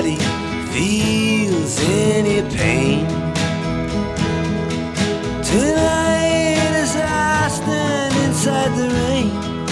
nobody feels any pain. Tonight as I stand inside the rain,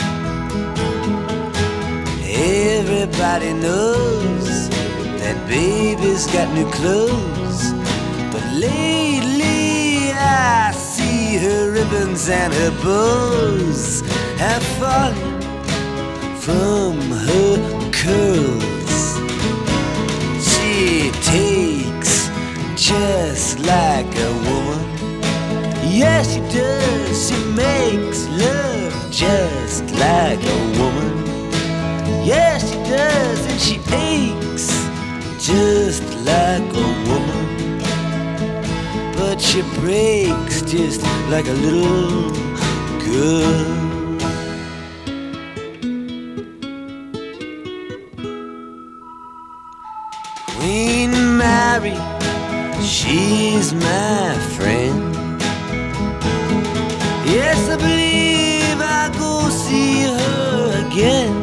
everybody knows that baby's got new clothes. But lately I see her ribbons and her bows have fallen from her curls. She takes just like a woman. Yes, she does. She makes love just like a woman. Yes, she does, and she aches just like a woman. But she breaks just like a little girl. Queen Mary, she's my friend. Yes, I believe I'll go see her again.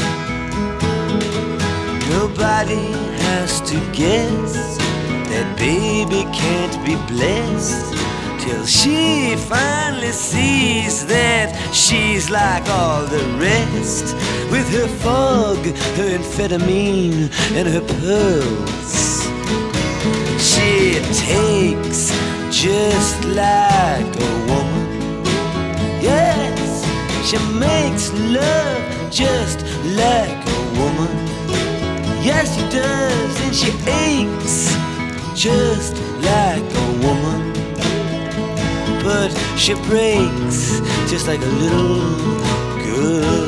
Nobody has to guess that baby can't be blessed till she finally sees that she's like all the rest, with her fog, her amphetamine, and her pearls. She takes just like a woman. Yes, she makes love just like a woman. Yes, she does, and she aches just like a woman. But she breaks just like a little girl.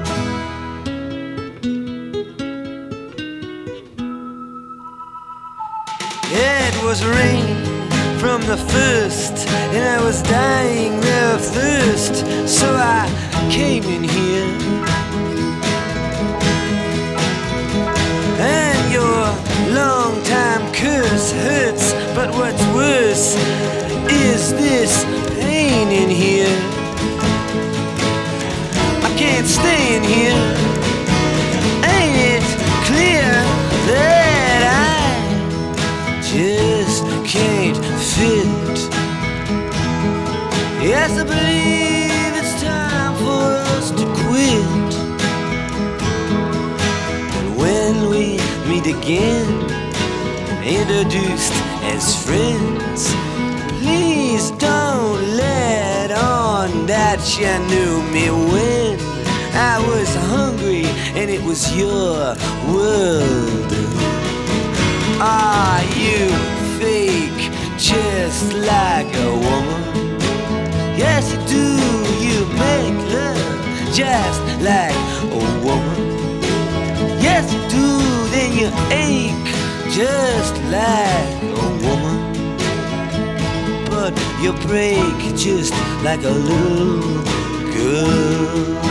It was rain from the first, and I was dying there of thirst, so I came in here. And your long-time curse hurts, but what's worse is this pain in here. I can't stay in here. Ain't it clear that I just can't fit? Yes, I believe it's time for us to quit. And when we meet again, introduced as friends, please don't let on that you knew me when I was hungry and it was your world. Are you fake just like a woman? Yes, you do. You make love just like a woman. Yes, you do. Then you ache just like a woman. But you break just like a little girl.